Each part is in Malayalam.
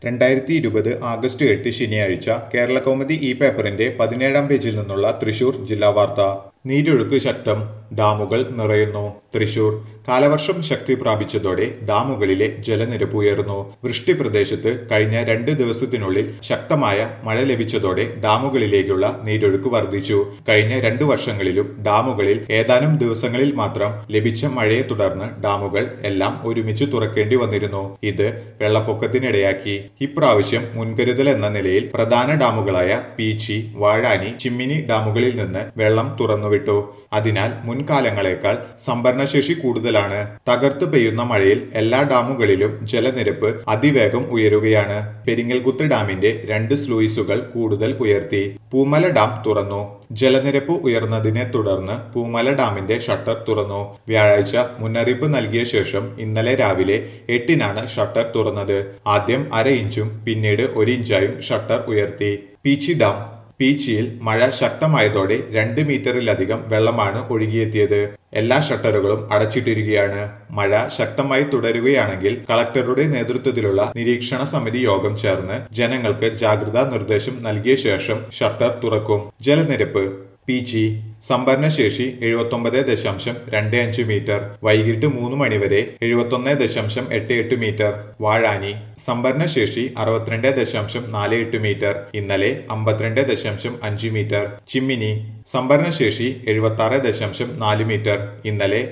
2020 ആഗസ്റ്റ് 8 ശനിയാഴ്ച കേരളകൗമുദി ഈ പേപ്പറിന്റെ 17-ാം പേജിൽ നിന്നുള്ള തൃശൂർ ജില്ലാ വാർത്ത. നീരൊഴുക്ക് ശക്തം, ഡാമുകൾ നിറയുന്നു. തൃശൂർ കാലവർഷം ശക്തി പ്രാപിച്ചതോടെ ഡാമുകളിലെ ജലനിരപ്പ് ഉയർന്നു. വൃഷ്ടി പ്രദേശത്ത് കഴിഞ്ഞ 2 ദിവസത്തിനുള്ളിൽ ശക്തമായ മഴ ലഭിച്ചതോടെ ഡാമുകളിലേക്കുള്ള നീരൊഴുക്ക് വർദ്ധിച്ചു. കഴിഞ്ഞ 2 വർഷങ്ങളിലും ഡാമുകളിൽ ഏതാനും ദിവസങ്ങളിൽ മാത്രം ലഭിച്ച മഴയെ തുടർന്ന് ഡാമുകൾ എല്ലാം ഒരുമിച്ച് തുറക്കേണ്ടി വന്നിരുന്നു. ഇത് വെള്ളപ്പൊക്കത്തിനിടയാക്കി. ഇപ്രാവശ്യം മുൻകരുതൽ എന്ന നിലയിൽ പ്രധാന ഡാമുകളായ പീച്ചി, വാഴാനി, ചിമ്മിനി ഡാമുകളിൽ നിന്ന് വെള്ളം തുറന്നുവിട്ടു. അതിനാൽ മുൻകാലങ്ങളേക്കാൾ സംഭരണശേഷി കൂടുതലാണ്. തകർത്ത് പെയ്യുന്ന മഴയിൽ എല്ലാ ഡാമുകളിലും ജലനിരപ്പ് അതിവേഗം ഉയരുകയാണ്. പെരിങ്ങൽകുത്ത് ഡാമിന്റെ 2 സ്ലൂയിസുകൾ കൂടുതൽ ഉയർത്തി. പൂമല ഡാം തുറന്നു. ജലനിരപ്പ് ഉയർന്നതിനെ തുടർന്ന് പൂമല ഡാമിന്റെ ഷട്ടർ തുറന്നു. വ്യാഴാഴ്ച മുന്നറിയിപ്പ് നൽകിയ ശേഷം ഇന്നലെ രാവിലെ 8-നാണ് ഷട്ടർ തുറന്നത്. ആദ്യം 1/2 ഇഞ്ചും പിന്നീട് 1 ഇഞ്ചായും ഷട്ടർ ഉയർത്തി. പീച്ചി ഡാം. പീച്ചിയിൽ മഴ ശക്തമായതോടെ 2 മീറ്ററിലധികം വെള്ളമാണ് ഒഴുകിയെത്തിയത്. എല്ലാ ഷട്ടറുകളും അടച്ചിട്ടിരിക്കുകയാണ്. മഴ ശക്തമായി തുടരുകയാണെങ്കിൽ കളക്ടറുടെ നേതൃത്വത്തിലുള്ള നിരീക്ഷണ സമിതി യോഗം ചേർന്ന് ജനങ്ങൾക്ക് ജാഗ്രതാ നിർദ്ദേശം നൽകിയ ശേഷം ഷട്ടർ തുറക്കും. ജലനിരപ്പ്. പീച്ചി സംഭരണശേഷി 79.25 മീറ്റർ. വൈകിട്ട് 3 മണിവരെ 71.88 മീറ്റർ. വാഴാനി സംഭരണശേഷി 62.48 മീറ്റർ. ഇന്നലെ 52.5 മീറ്റർ. ചിമ്മിനി സംഭരണശേഷി 76.4 മീറ്റർ. ഇന്നലെ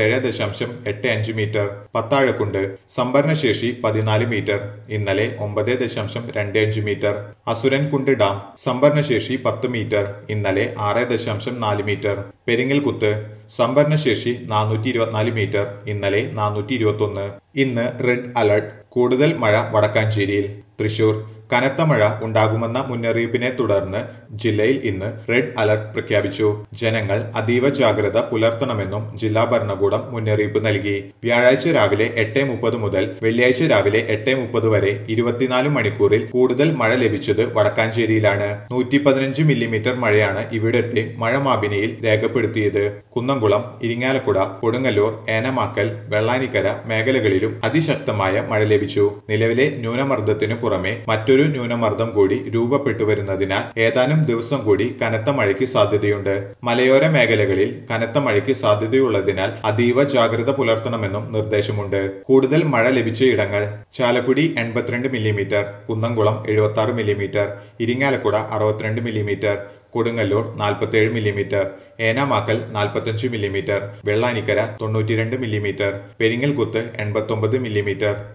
67.85 മീറ്റർ. പത്താഴക്കുണ്ട് സംഭരണശേഷി 14 മീറ്റർ. ഇന്നലെ 9.25 മീറ്റർ. അസുരൻകുണ്ട് ഡാം സംഭരണശേഷി 10 മീറ്റർ. ഇന്നലെ 6.4 മീറ്റർ. പെരിങ്ങൽകുത്ത് സംഭരണശേഷി 424 മീറ്റർ. ഇന്നലെ 421. ഇന്ന് റെഡ് അലർട്ട്. കൂടുതൽ മഴ വടക്കാഞ്ചേരിയിൽ. തൃശൂർ കനത്ത മഴ ഉണ്ടാകുമെന്ന മുന്നറിയിപ്പിനെ തുടർന്ന് ജില്ലയിൽ ഇന്ന് റെഡ് അലർട്ട് പ്രഖ്യാപിച്ചു. ജനങ്ങൾ അതീവ ജാഗ്രത പുലർത്തണമെന്നും ജില്ലാ ഭരണകൂടം മുന്നറിയിപ്പ് നൽകി. വ്യാഴാഴ്ച രാവിലെ 8:30 മുതൽ വെള്ളിയാഴ്ച രാവിലെ 8:30 വരെ 24 മണിക്കൂറിൽ കൂടുതൽ മഴ ലഭിച്ചത് വടക്കാഞ്ചേരിയിലാണ്. 115 മില്ലിമീറ്റർ മഴയാണ് ഇവിടത്തെ മഴമാപിനിയിൽ രേഖപ്പെടുത്തിയത്. കുന്നംകുളം, ഇരിങ്ങാലക്കുട, കൊടുങ്ങല്ലൂർ, ഏനമാക്കൽ, വെള്ളാനിക്കര മേഖലകളിലും അതിശക്തമായ മഴ ലഭിച്ചു. നിലവിലെ ന്യൂനമർദ്ദത്തിനു പുറമെ മറ്റൊരു ന്യൂനമർദ്ദം കൂടി രൂപപ്പെട്ടു വരുന്നതിനാൽ ഏതാനും ദിവസം കൂടി കനത്ത മഴയ്ക്ക് സാധ്യതയുണ്ട്. മലയോര മേഖലകളിൽ കനത്ത മഴയ്ക്ക് സാധ്യതയുള്ളതിനാൽ അതീവ ജാഗ്രത പുലർത്തണമെന്നും നിർദ്ദേശമുണ്ട്. കൂടുതൽ മഴ ലഭിച്ച ഇടങ്ങൾ: Chalakudy 82 millimetre, Kunnamkulam 76 millimetre, Irinjalakuda 62 millimetre, Kodungallur 47 millimetre, Enamakkal 45 millimetre, Vellanikkara 92 millimetre, Peringalkuthu 89 millimetre.